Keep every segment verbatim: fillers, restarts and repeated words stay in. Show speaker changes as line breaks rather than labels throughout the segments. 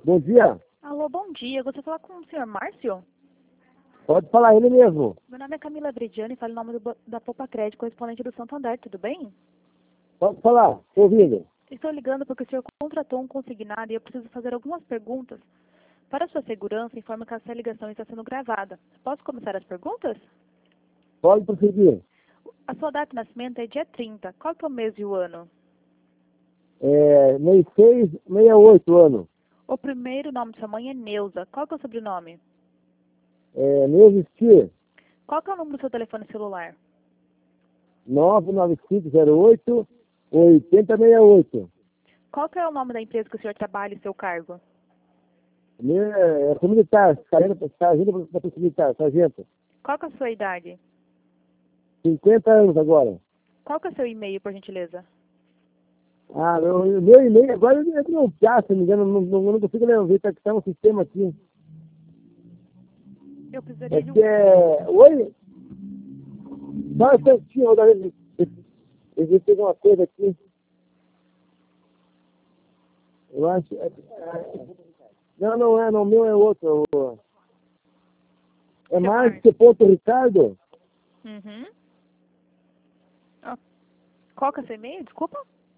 Bom dia.
Alô, bom dia. Eu gostaria de falar com o senhor Márcio?
Pode falar ele mesmo.
Meu nome é Camila Brediani e falo em nome do, ba- da Poupa Crédito, correspondente do Santander, tudo bem?
Pode falar. Tô ouvindo.
Estou ligando porque o senhor contratou um consignado e eu preciso fazer algumas perguntas. Para sua segurança, informo que essa ligação está sendo gravada. Posso começar as perguntas?
Pode prosseguir.
A sua data de nascimento é dia trinta. Qual que é o mês e o ano?
É, seis seis sessenta e oito anos.
O primeiro nome de sua mãe é Neuza. Qual que é o sobrenome?
É, não existir.
Qual que é o número do seu telefone celular?
nove nove cinco zero oito oito zero seis oito.
Qual que é o nome da empresa que o senhor trabalha e seu cargo?
Meu é, é militar, sargento, sargento da polícia militar, sargento.
Qual que é a sua idade?
cinquenta anos agora.
Qual que é o seu e-mail, por gentileza?
Ah, meu, meu e-mail agora é meu piá, se não me engano, não, não, não consigo ver, tá, tá no sistema aqui.
Eu precisaria
É
de um...
que é... Oi? Só um instantinho, vou dar ele. Eu vou pegar uma coisa aqui. Eu acho... é- é- Não, não é, não, o meu é outro. o- É
Seu
mais
Márcio.
que ponto Ricardo?
Uhum. Ó, qual que é o seu e-mail? Desculpa.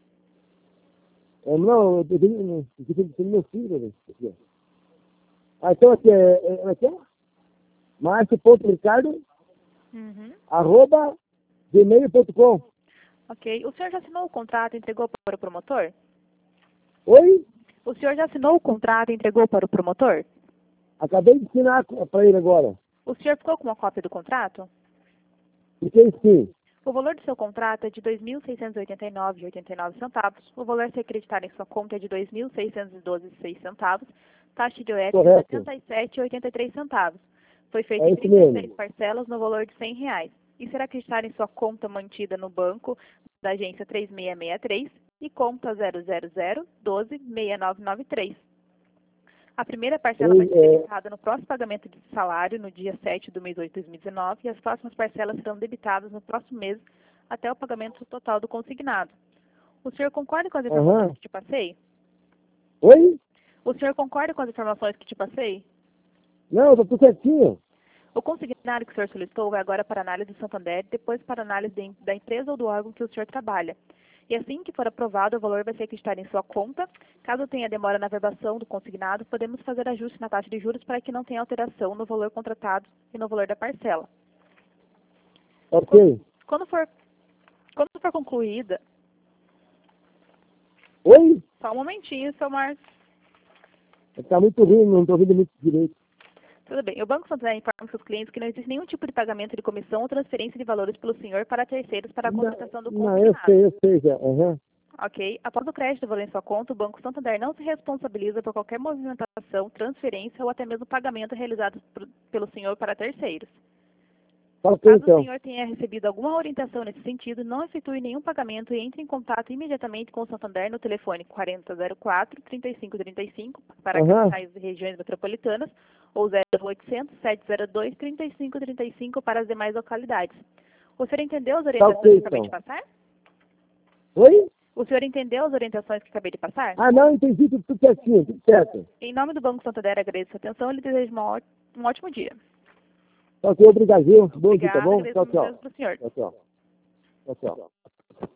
É, não, eu tenho eu tenho- tenho meu filho. Né? Aqui, ó. Ah, então aqui é... é, é aqui, ó. Márcio ponto Ricardo,
Uhum.
arroba, gmail ponto com.
Ok. O senhor já assinou o contrato e entregou para o promotor?
Oi?
O senhor já assinou o contrato e entregou para o promotor?
Acabei de ensinar para ele agora.
O senhor ficou com uma cópia do contrato?
Fiquei sim.
O valor do seu contrato é de dois mil seiscentos e oitenta e nove reais e oitenta e nove centavos. O valor a ser acreditado em sua conta é de dois mil seiscentos e doze reais e seis centavos. Taxa de O S de
Correto.
setenta e sete reais e oitenta e três centavos. Foi feito
É
em
isso
trinta e seis
mesmo.
parcelas no valor de cem reais. E será acreditado em sua conta mantida no banco da agência três seis seis três e conta zero zero zero doze seis nove nove três. A primeira parcela vai
Três,
ser
é,
debitada no próximo pagamento de salário, no dia sete do mês oito de dois mil e dezenove, e as próximas parcelas serão debitadas no próximo mês até o pagamento total do consignado. O senhor concorda com as informações
aham.
que te passei?
Oi?
O senhor concorda com as informações que te passei?
Não, tá tudo certinho.
O consignado que o senhor solicitou vai agora para análise do Santander, depois para análise de- da empresa ou do órgão que o senhor trabalha. E assim que for aprovado, o valor vai ser acreditado em sua conta. Caso tenha demora na verbação do consignado, podemos fazer ajuste na taxa de juros para que não tenha alteração no valor contratado e no valor da parcela.
Ok.
Quando for, quando for concluída...
Oi?
Só um momentinho, seu Márcio.
Tá muito ruim, não tô ouvindo muito direito.
Tudo bem. O Banco Santander informa seus clientes que não existe nenhum tipo de pagamento de comissão ou transferência de valores pelo senhor para terceiros para a
Não,
contratação do
não, eu
consignado.
sei, eu sei já. Aham.
Ok? Após o crédito valor em sua conta, o Banco Santander não se responsabiliza por qualquer movimentação, transferência ou até mesmo pagamento realizado por- pelo senhor para terceiros.
Tá ok,
Caso o
então.
senhor tenha recebido alguma orientação nesse sentido, não efetue nenhum pagamento e entre em contato imediatamente com o Santander no telefone quarenta zero quatro, trinta e cinco trinta e cinco para
Aham.
capitais e regiões metropolitanas ou zero oitocentos, sete zero dois, trinta e cinco trinta e cinco para as demais localidades. O senhor entendeu as
Tá
orientações
ok,
que acabei de
então.
passar?
Oi?
O senhor entendeu as orientações que acabei de passar?
Ah, não, entendi tudo, tudo certinho, tudo certo.
Em nome do Banco Santander, agradeço a atenção e lhe desejo uma ó- um ótimo dia.
Tá ok, obrigado. Bom dia, tá
Obrigada,
bom?
agradeço
Tchau,
muito
tchau.
para o senhor.
Tchau, tchau. Tchau, tchau.